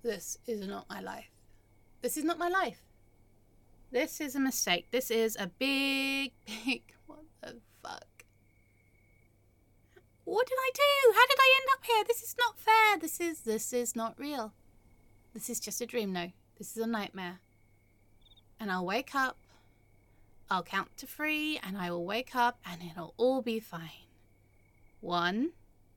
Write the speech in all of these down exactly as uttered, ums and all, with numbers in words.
This is not my life. This is not my life. This is a mistake. This is a big, big... What the fuck? What did I do? How did I end up here? This is not fair. This is... This is not real. This is just a dream, no. This is a nightmare. And I'll wake up. I'll count to three, and I will wake up, and it'll all be fine. One.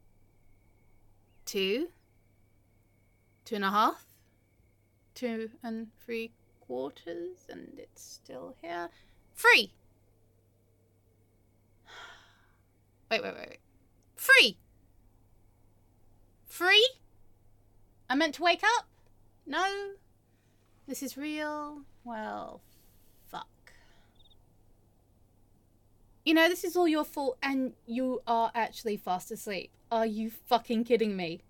Two. Two and a half. Two and three quarters, and it's still here. Three! Wait, wait, wait, wait. Three! Three? I meant to wake up? No? This is real? Well, fuck. You know, this is all your fault, and you are actually fast asleep. Are you fucking kidding me?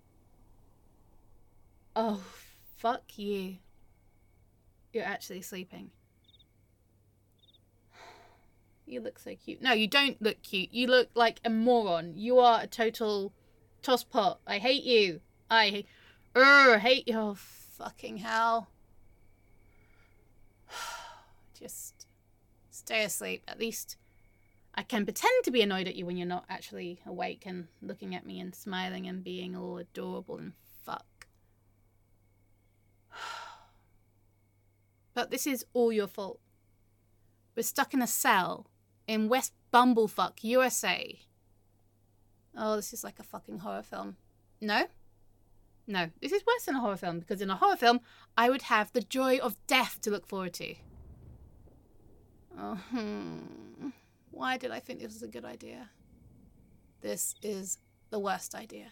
Oh, fuck you. You're actually sleeping. You look so cute. No, you don't look cute. You look like a moron. You are a total tosspot. I hate you. I hate... Urgh, hate you. Oh, fucking hell. Just stay asleep. At least I can pretend to be annoyed at you when you're not actually awake and looking at me and smiling and being all adorable and fuck. But this is all your fault. We're stuck in a cell in West Bumblefuck, U S A. Oh, this is like a fucking horror film. No? No, this is worse than a horror film, because in a horror film, I would have the joy of death to look forward to. Oh, hmm. Why did I think this was a good idea? This is the worst idea.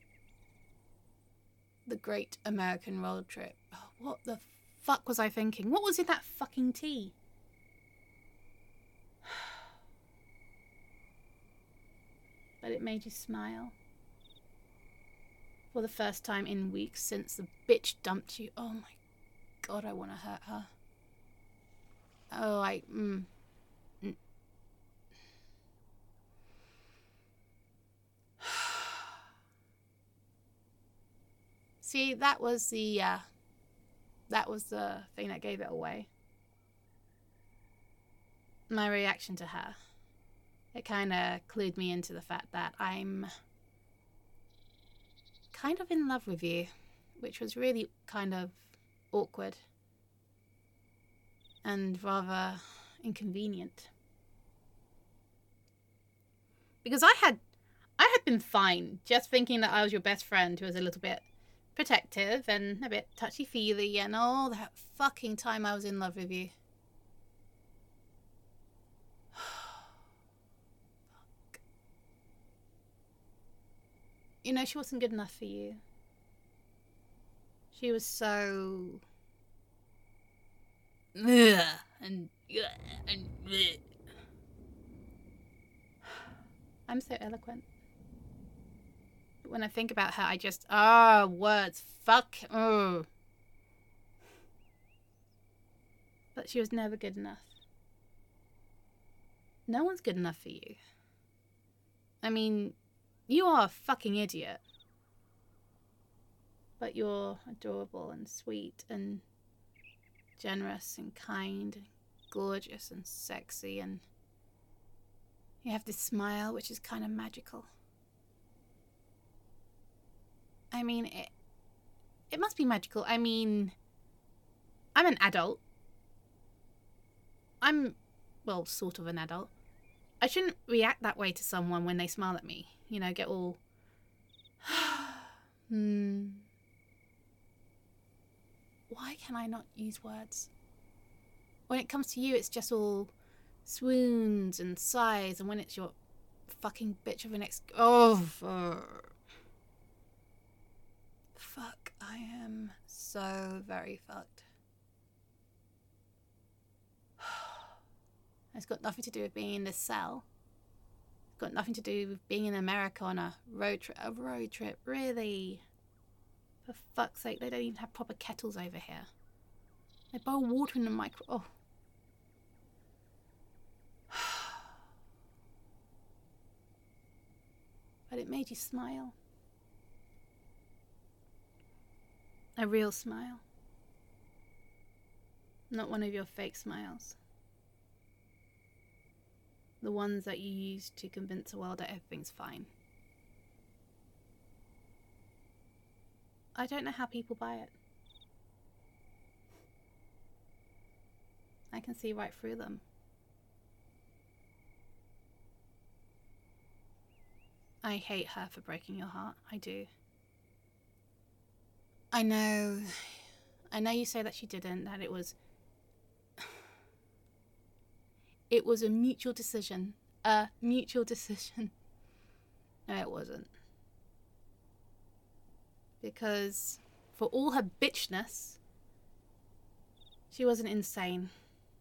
The Great American Road Trip. Oh, what the fuck was I thinking? What was in that fucking tea? But it made you smile. For the first time in weeks since the bitch dumped you. Oh my god, I want to hurt her. Oh, I... Mm, mm. See, that was the... Uh, that was the thing that gave it away. My reaction to her. It kind of clued me into the fact that I'm kind of in love with you, which was really kind of awkward and rather inconvenient. Because I had I had been fine just thinking that I was your best friend who was a little bit protective and a bit touchy-feely, and all that fucking time I was in love with you. You know, she wasn't good enough for you. She was so... Ugh, and... and ugh. I'm so eloquent. But when I think about her, I just... Ah, oh, words. Fuck. Oh. But she was never good enough. No one's good enough for you. I mean... You are a fucking idiot. But you're adorable and sweet and generous and kind and gorgeous and sexy, and you have this smile which is kind of magical. I mean, it, it must be magical. I mean, I'm an adult. I'm, well, sort of an adult. I shouldn't react that way to someone when they smile at me. You know, get all... hmm. Why can I not use words? When it comes to you, it's just all swoons and sighs, and when it's your fucking bitch of an ex... Oh, uh, fuck. I am so very fucked. It's got nothing to do with being in this cell. It's got nothing to do with being in America on a road trip. A road trip, really? For fuck's sake, they don't even have proper kettles over here. They boil water in the micro... Oh. But it made you smile. A real smile. Not one of your fake smiles. The ones that you use to convince the world that everything's fine. I don't know how people buy it. I can see right through them. I hate her for breaking your heart. I do. I know. I know you say that she didn't, that it was... It was a mutual decision. A mutual decision. No, it wasn't. Because for all her bitchness, she wasn't insane.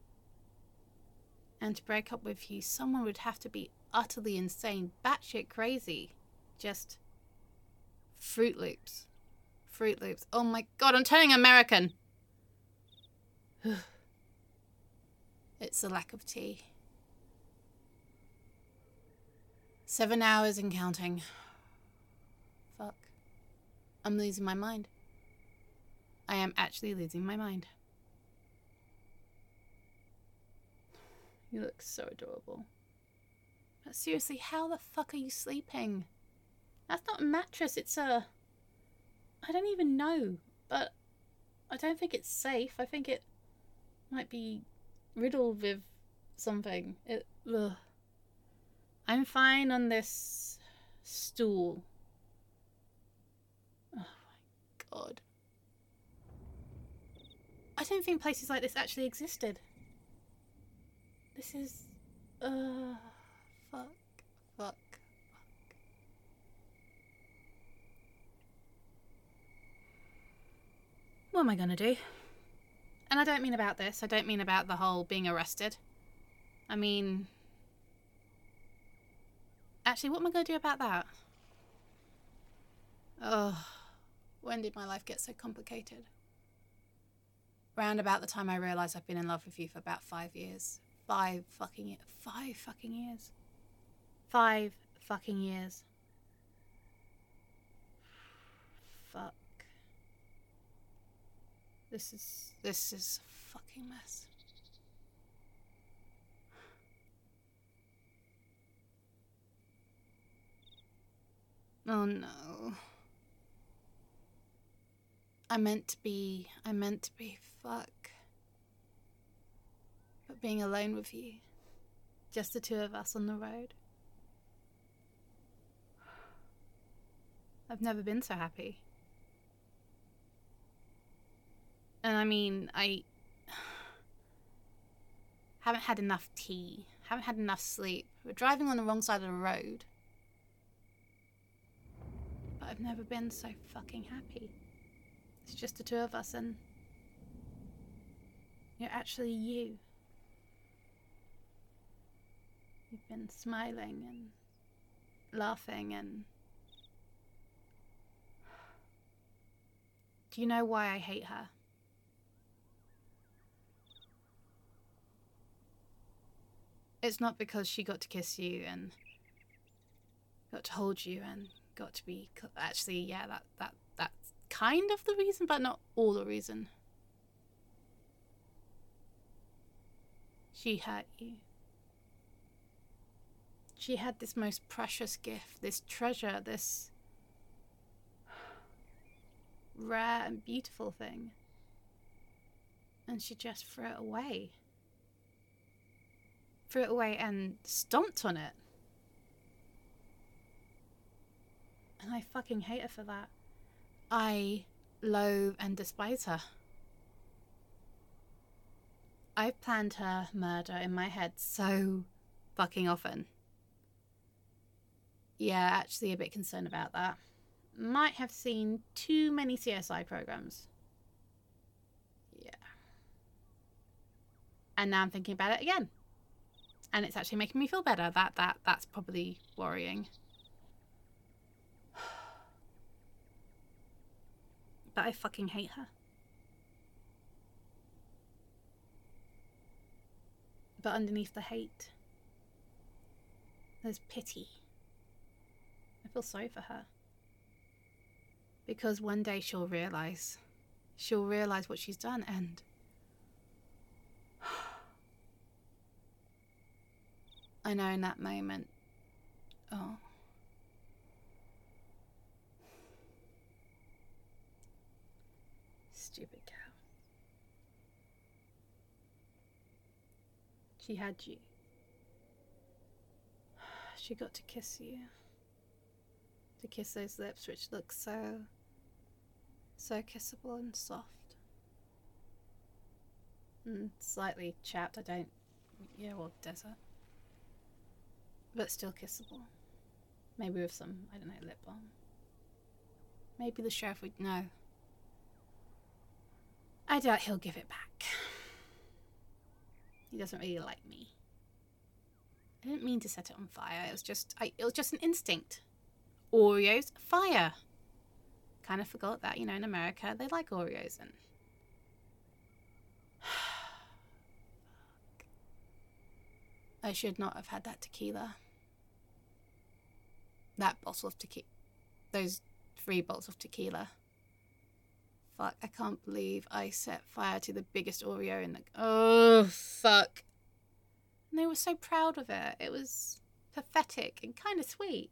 And to break up with you, someone would have to be utterly insane, batshit crazy. Just Fruit Loops. Fruit Loops. Oh my god, I'm turning American. It's the lack of tea. Seven hours and counting. Fuck. I'm losing my mind. I am actually losing my mind. You look so adorable. But seriously, how the fuck are you sleeping? That's not a mattress, it's a... I don't even know, but I don't think it's safe. I think it might be riddled with something. It, ugh. I'm fine on this stool. Oh my god. I don't think places like this actually existed. This is... Uh, fuck, fuck, fuck. What am I gonna do? And I don't mean about this. I don't mean about the whole being arrested. I mean... Actually, what am I gonna do about that? Oh, when did my life get so complicated? Round about the time I realised I've been in love with you for about five years. Five fucking years. Five fucking years. Five fucking years. Fuck. This is... This is a fucking mess. Oh no. I meant to be... I meant to be... Fuck. But being alone with you. Just the two of us on the road. I've never been so happy. And I mean, I haven't had enough tea. Haven't had enough sleep. We're driving on the wrong side of the road. But I've never been so fucking happy. It's just the two of us and you're actually you. You've been smiling and laughing and... Do you know why I hate her? It's not because she got to kiss you and got to hold you and got to be... Actually, yeah, that, that that's kind of the reason, but not all the reason. She hurt you. She had this most precious gift, this treasure, this rare and beautiful thing. And she just threw it away. Threw it away and stomped on it. And I fucking hate her for that. I loathe and despise her. I've planned her murder in my head so fucking often. Yeah, actually a bit concerned about that. Might have seen too many C S I programs. Yeah. And now I'm thinking about it again. And it's actually making me feel better. That that that's probably worrying. But I fucking hate her. But underneath the hate, there's pity. I feel sorry for her. Because one day she'll realise she'll realize what she's done, and I know in that moment, oh, stupid cow. She had you. She got to kiss you. To kiss those lips which look so, so kissable and soft. And slightly chapped, I don't, yeah, well, desert. But still kissable. Maybe with some, I don't know, lip balm. Maybe the sheriff would know. I doubt he'll give it back. He doesn't really like me. I didn't mean to set it on fire. It was just, I, it was just an instinct. Oreos, fire. Kind of forgot that, you know, in America they like Oreos and. I should not have had that tequila. That bottle of tequila. Those three bottles of tequila. Fuck, I can't believe I set fire to the biggest Oreo in the... Oh, fuck. And they were so proud of it. It was pathetic and kind of sweet.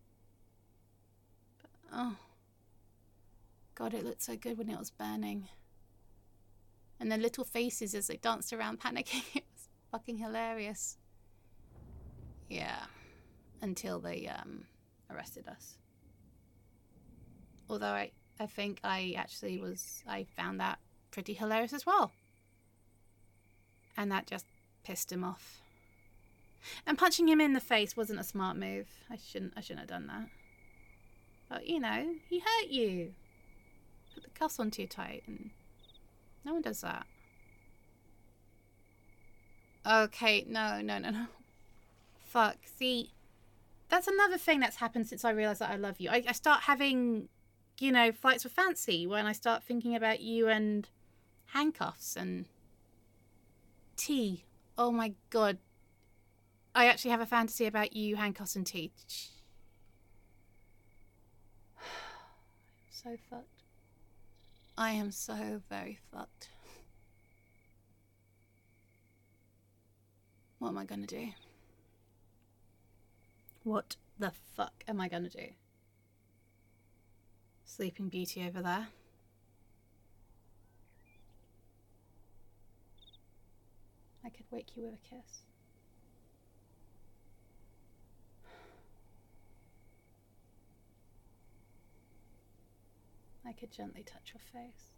But, oh. God, it looked so good when it was burning. And their little faces as they danced around panicking. It was fucking hilarious. Yeah. Until they um, arrested us. Although I... I think I actually was, I found that pretty hilarious as well. And that just pissed him off. And punching him in the face wasn't a smart move. I shouldn't, I shouldn't have done that. But, you know, he hurt you. Put the cuffs on too tight and no one does that. Okay, no, no, no, no. Fuck, see, that's another thing that's happened since I realised that I love you. I, I start having... you know, flights with fancy when I start thinking about you and handcuffs and tea. Oh my god. I actually have a fantasy about you, handcuffs and tea. So fucked. I am so very fucked. What am I gonna do? What the fuck am I gonna do? Sleeping Beauty over there. I could wake you with a kiss. I could gently touch your face.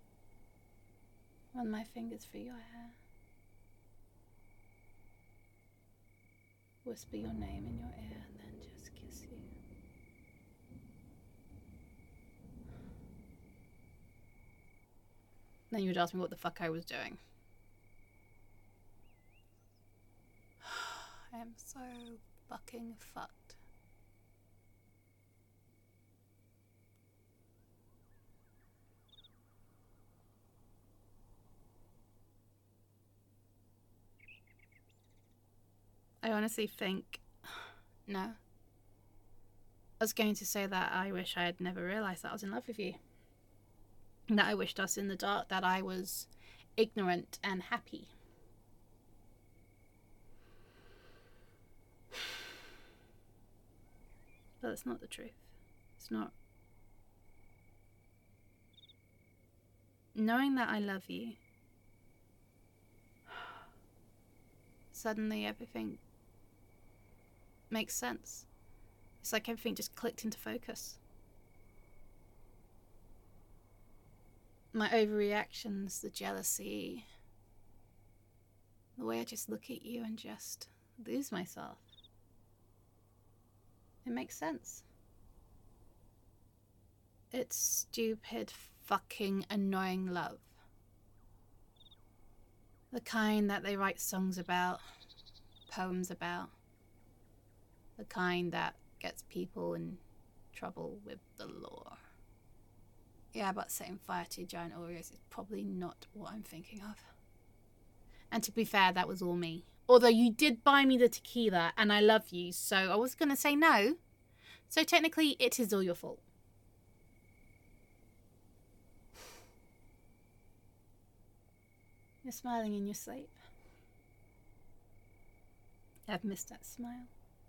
Run my fingers through your hair. Whisper your name in your ear and then just kiss you. Then you would ask me what the fuck I was doing. I am so fucking fucked. I honestly think... No. I was going to say that I wish I had never realised that I was in love with you. That I wished us in the dark, that I was ignorant and happy. But that's not the truth. It's not. Knowing that I love you, suddenly everything makes sense. It's like everything just clicked into focus. My overreactions, the jealousy, the way I just look at you and just lose myself. It makes sense. It's stupid, fucking annoying love. The kind that they write songs about, poems about. The kind that gets people in trouble with the law. Yeah, but setting fire to giant Oreos is probably not what I'm thinking of. And to be fair, that was all me. Although you did buy me the tequila and I love you, so I was going to say no. So technically, it is all your fault. You're smiling in your sleep. I've missed that smile.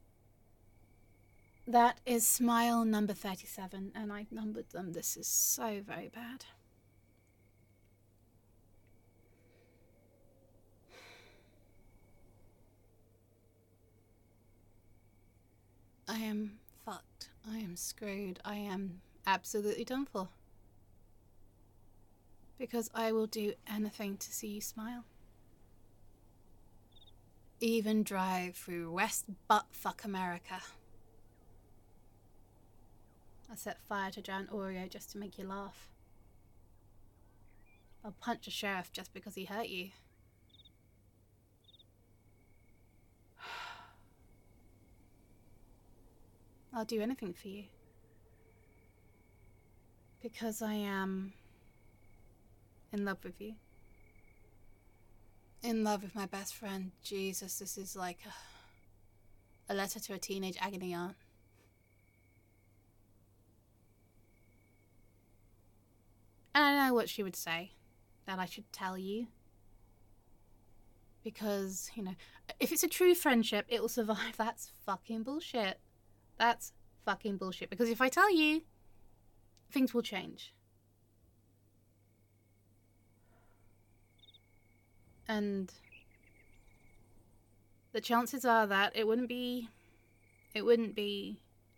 That is smile number thirty-seven, and I numbered them. This is so very bad. I am fucked. I am screwed. I am absolutely done for. Because I will do anything to see you smile. Even drive through West Buttfuck America. I set fire to giant Oreo just to make you laugh. I'll punch a sheriff just because he hurt you. I'll do anything for you. Because I am in love with you. In love with my best friend. Jesus, this is like a, a letter to a teenage agony aunt. And I know what she would say. That I should tell you. Because, you know, if it's a true friendship, it will survive. That's fucking bullshit. That's fucking bullshit. Because if I tell you, things will change. And the chances are that it wouldn't be, it wouldn't be,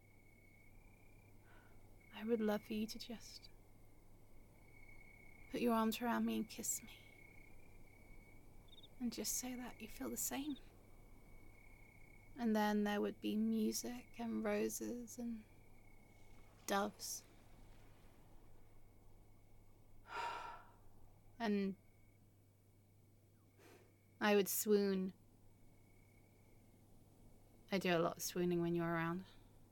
I would love for you to just put your arms around me and kiss me. And just say that you feel the same. And then there would be music and roses and doves. And I would swoon. I do a lot of swooning when you're around.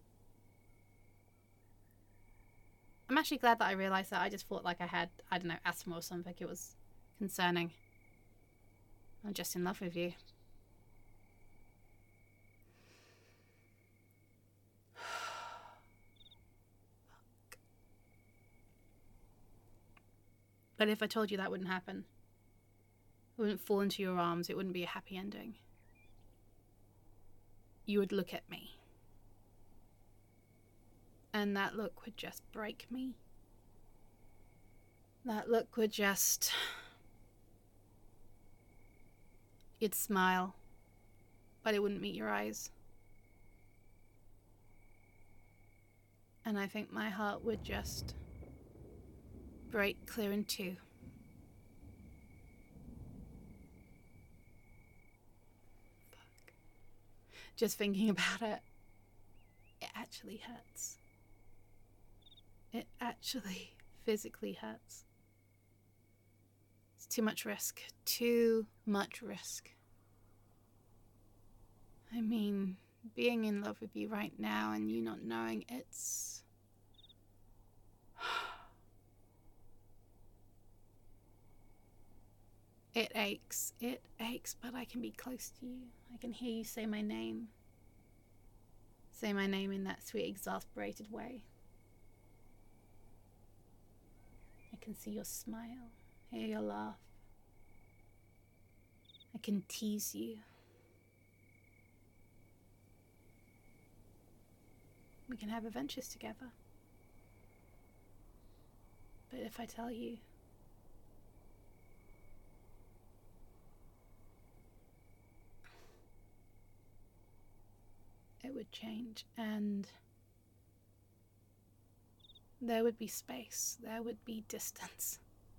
I'm actually glad that I realised that. I just thought like I had, I don't know, asthma or something. It was concerning. I'm just in love with you. But if I told you that wouldn't happen, I wouldn't fall into your arms, it wouldn't be a happy ending. You would look at me. And that look would just break me. That look would just... You'd smile, but it wouldn't meet your eyes. And I think my heart would just break clear in two. Fuck. Just thinking about it, it actually hurts. It actually physically hurts. It's too much risk. Too much risk. I mean, being in love with you right now and you not knowing, it's... It aches. It aches, but I can be close to you. I can hear you say my name. Say my name in that sweet, exasperated way. I can see your smile, hear your laugh. I can tease you. We can have adventures together. But if I tell you, it would change, and there would be space, there would be distance.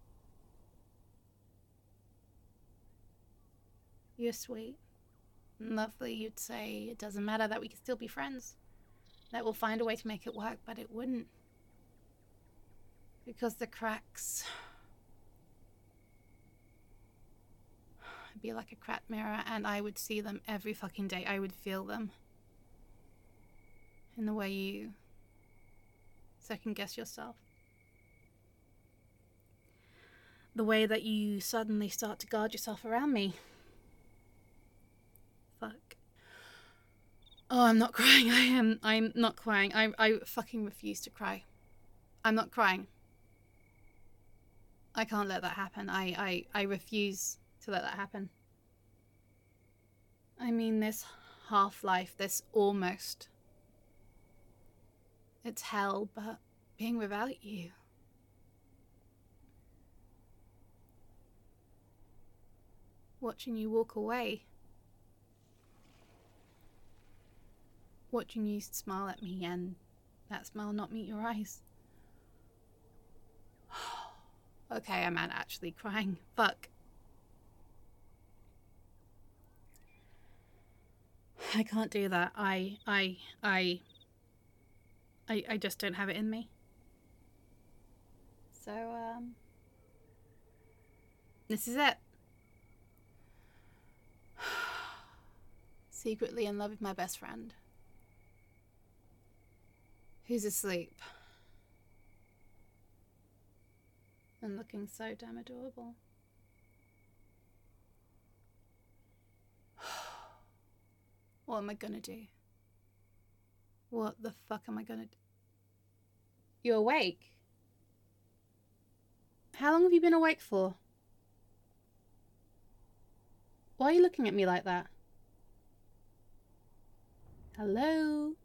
You're sweet, lovely. You'd say it doesn't matter, that we can still be friends, that we'll find a way to make it work, but it wouldn't, because the cracks would be like a cracked mirror, and I would see them every fucking day. I would feel them in the way you second guess yourself, the way that you suddenly start to guard yourself around me. Fuck. Oh, I'm not crying. I am. I'm not crying. I I fucking refuse to cry. I'm not crying. I can't let that happen. I I I refuse to let that happen. I mean, this half-life, this almost. It's hell, but being without you. Watching you walk away. Watching you smile at me and that smile not meet your eyes. Okay, I'm actually crying. Fuck. I can't do that. I, I, I, I, I just don't have it in me. So, um, this is it. Secretly in love with my best friend. Who's asleep. And looking so damn adorable. What am I gonna do? What the fuck am I gonna do? You awake? How long have you been awake for? Why are you looking at me like that? Hello?